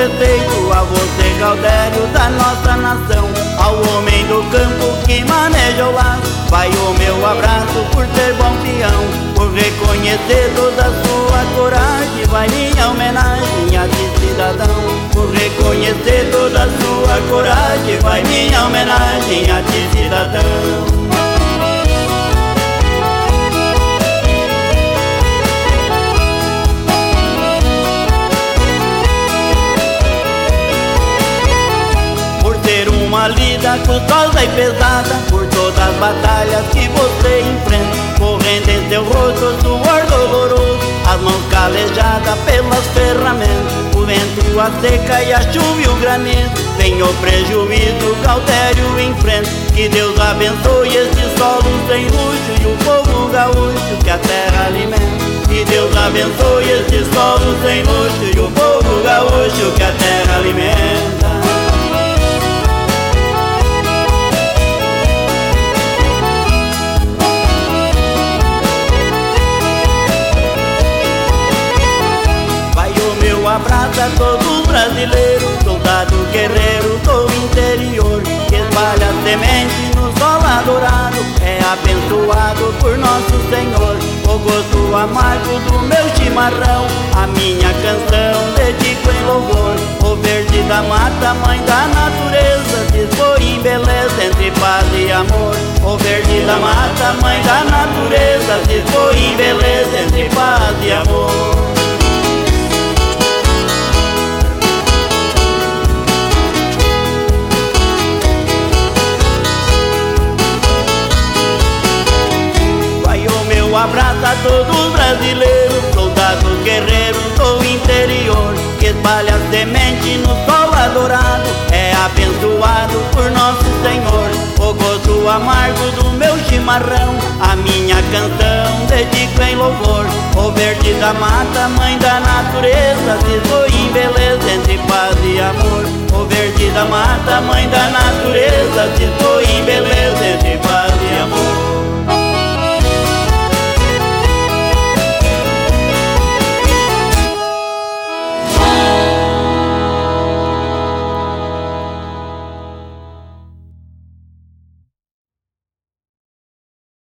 respeito a você, Gaudério da nossa nação. Ao homem do campo que maneja o laço, vai o meu abraço por ser bom peão. Por reconhecer toda a sua coragem, vai minha homenagem a ti, cidadão. Por reconhecer toda a sua coragem, vai minha homenagem a ti, cidadão. Uma lida custosa e pesada, por todas as batalhas que você enfrenta, correndo em seu rosto suor doloroso, as mãos calejadas pelas ferramentas, o vento, a seca e a chuva e o granizo, vem o prejuízo, Gaudério enfrenta. Que Deus abençoe este solo sem luxo e o povo gaúcho que a terra alimenta. Que Deus abençoe este solo sem luxo e o povo gaúcho que a terra alimenta. Um abraço a todos os brasileiros, soldado guerreiro do interior, que espalha semente no sol adorado, é abençoado por nosso Senhor. O gosto amargo do meu chimarrão, a minha canção dedico em louvor. O verde da mata, mãe da natureza, se expõe em beleza entre paz e amor. O verde da mata, mãe da natureza, se expõe em beleza entre paz e amor. Um abraço a todos os brasileiros, soldados guerreiros do interior, que espalha semente no sol adorado, é abençoado por nosso Senhor. O gosto amargo do meu chimarrão, a minha canção dedico em louvor. O verde da mata, mãe da natureza, se foi em beleza entre paz e amor. O verde da mata, mãe da natureza, se foi em beleza entre paz e amor.